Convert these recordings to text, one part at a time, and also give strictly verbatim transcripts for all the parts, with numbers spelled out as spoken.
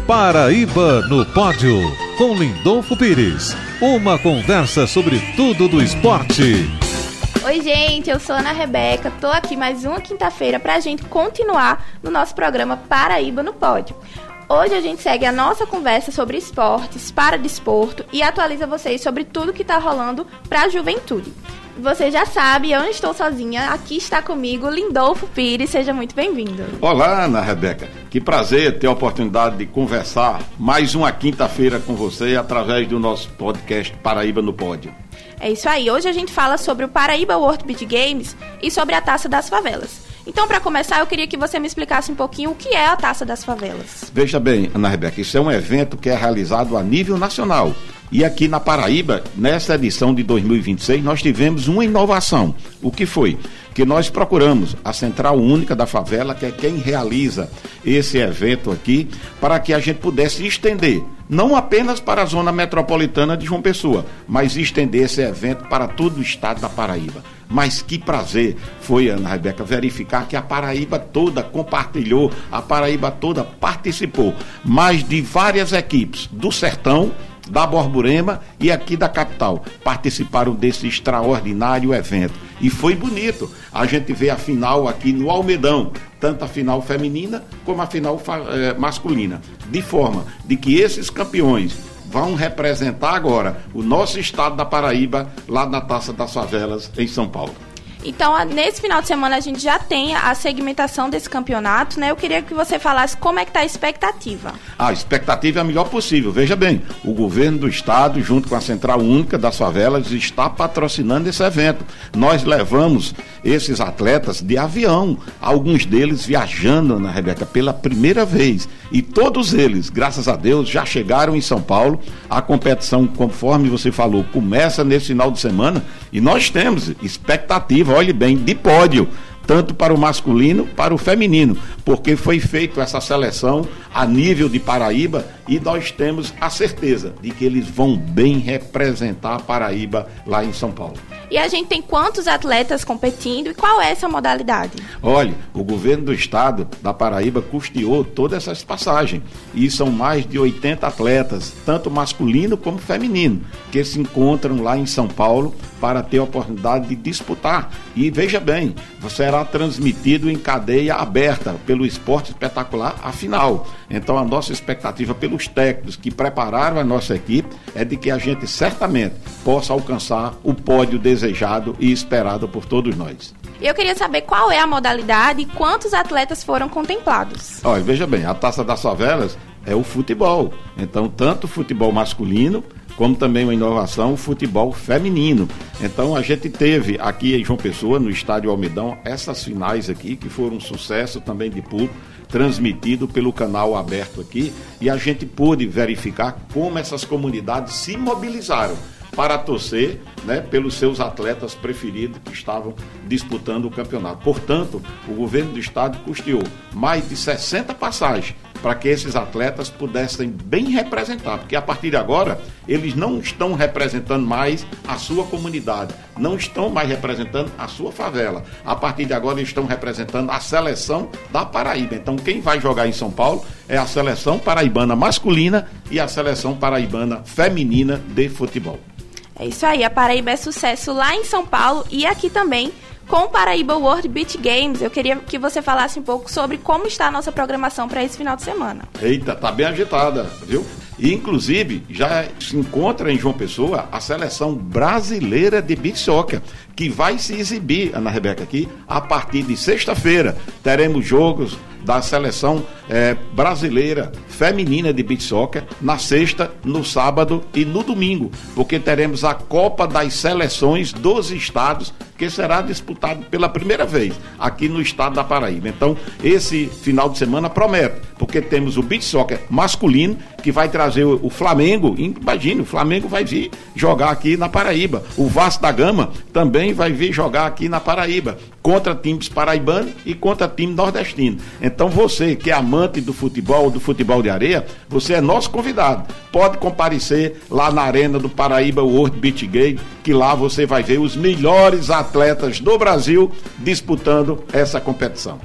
Paraíba no Pódio, com Lindolfo Pires. Uma conversa sobre tudo do esporte. Oi, gente, eu sou Ana Rebeca, tô aqui mais uma quinta-feira pra gente continuar no nosso programa Paraíba no Pódio. Hoje a gente segue a nossa conversa sobre esportes, paradesporto e atualiza vocês sobre tudo que tá rolando pra juventude. Você já sabe, eu não estou sozinha, aqui está comigo Lindolfo Pires, seja muito bem-vindo. Olá, Ana Rebeca, que prazer ter a oportunidade de conversar mais uma quinta-feira com você através do nosso podcast Paraíba no Pódio. É isso aí, hoje a gente fala sobre o Paraíba World Beach Games e sobre a Taça das Favelas. Então, para começar, eu queria que você me explicasse um pouquinho o que é a Taça das Favelas. Veja bem, Ana Rebeca, isso é um evento que é realizado a nível nacional. E aqui na Paraíba, nessa edição de dois mil e vinte e seis, nós tivemos uma inovação. O que foi? Que nós procuramos a Central Única da Favela, que é quem realiza esse evento aqui, para que a gente pudesse estender, não apenas para a zona metropolitana de João Pessoa, mas estender esse evento para todo o estado da Paraíba. Mas que prazer foi, Ana Rebeca, verificar que a Paraíba toda compartilhou, a Paraíba toda participou, mais de várias equipes do Sertão, da Borborema e aqui da capital participaram desse extraordinário evento. E foi bonito. A gente vê a final aqui no Almedão, tanto a final feminina como a final eh, masculina, de forma de que esses campeões vão representar agora o nosso estado da Paraíba lá na Taça das Favelas em São Paulo. Então, nesse final de semana a gente já tem a segmentação desse campeonato, né? Eu queria que você falasse como é que está a expectativa. A expectativa é a melhor possível. Veja bem, o governo do estado, junto com a Central Única das Favelas, está patrocinando esse evento. Nós levamos esses atletas de avião, alguns deles viajando, Ana Rebeca, pela primeira vez. E todos eles, graças a Deus, já chegaram em São Paulo. A competição, conforme você falou, começa nesse final de semana e nós temos expectativa, olhe bem, de pódio, tanto para o masculino, para o feminino, porque foi feita essa seleção a nível de Paraíba e nós temos a certeza de que eles vão bem representar a Paraíba lá em São Paulo. E a gente tem quantos atletas competindo e qual é essa modalidade? Olha, o governo do estado da Paraíba custeou todas essas passagens e são mais de oitenta atletas, tanto masculino como feminino, que se encontram lá em São Paulo para ter a oportunidade de disputar. E veja bem, será transmitido em cadeia aberta pelo Esporte Espetacular a final. Então a nossa expectativa pelos técnicos que prepararam a nossa equipe é de que a gente certamente possa alcançar o pódio desejado e esperado por todos nós. Eu queria saber qual é a modalidade e quantos atletas foram contemplados. Olha, veja bem, a Taça das Favelas é o futebol. Então, tanto o futebol masculino, como também uma inovação, o futebol feminino. Então, a gente teve aqui em João Pessoa, no Estádio Almedão, essas finais aqui, que foram um sucesso também de público, transmitido pelo canal aberto aqui, e a gente pôde verificar como essas comunidades se mobilizaram para torcer, né, pelos seus atletas preferidos que estavam disputando o campeonato. Portanto, o governo do estado custeou mais de sessenta passagens para que esses atletas pudessem bem representar, porque a partir de agora eles não estão representando mais a sua comunidade, não estão mais representando a sua favela. A partir de agora eles estão representando a seleção da Paraíba. Então quem vai jogar em São Paulo é a seleção paraibana masculina e a seleção paraibana feminina de futebol. É isso aí, a Paraíba é sucesso lá em São Paulo e aqui também com o Paraíba World Beach Games. Eu queria que você falasse um pouco sobre como está a nossa programação para esse final de semana. Eita, tá bem agitada, viu? E, inclusive, já se encontra em João Pessoa a seleção brasileira de beach soccer, que vai se exibir, Ana Rebeca, aqui, a partir de sexta-feira. Teremos jogos da seleção é, brasileira feminina de beach soccer na sexta, no sábado e no domingo, porque teremos a Copa das Seleções dos Estados, que será disputado pela primeira vez aqui no estado da Paraíba. Então, esse final de semana promete, porque temos o beach soccer masculino, que vai trazer o Flamengo. Imagine, o Flamengo vai vir jogar aqui na Paraíba. O Vasco da Gama também vai vir jogar aqui na Paraíba, contra times paraibanos e contra time nordestino. Então você que é amante do futebol, do futebol de areia, você é nosso convidado. Pode comparecer lá na arena do Paraíba World Beach Games, que lá você vai ver os melhores atletas do Brasil disputando essa competição.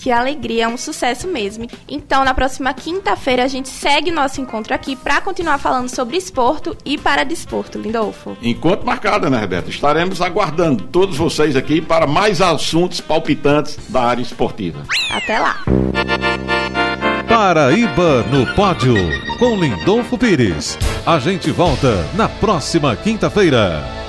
Que alegria, é um sucesso mesmo. Então, na próxima quinta-feira, a gente segue nosso encontro aqui para continuar falando sobre esporto e paradesporto, Lindolfo. Encontro marcado, né, Roberto? Estaremos aguardando todos vocês aqui para mais assuntos palpitantes da área esportiva. Até lá! Paraíba no Pódio, com Lindolfo Pires. A gente volta na próxima quinta-feira.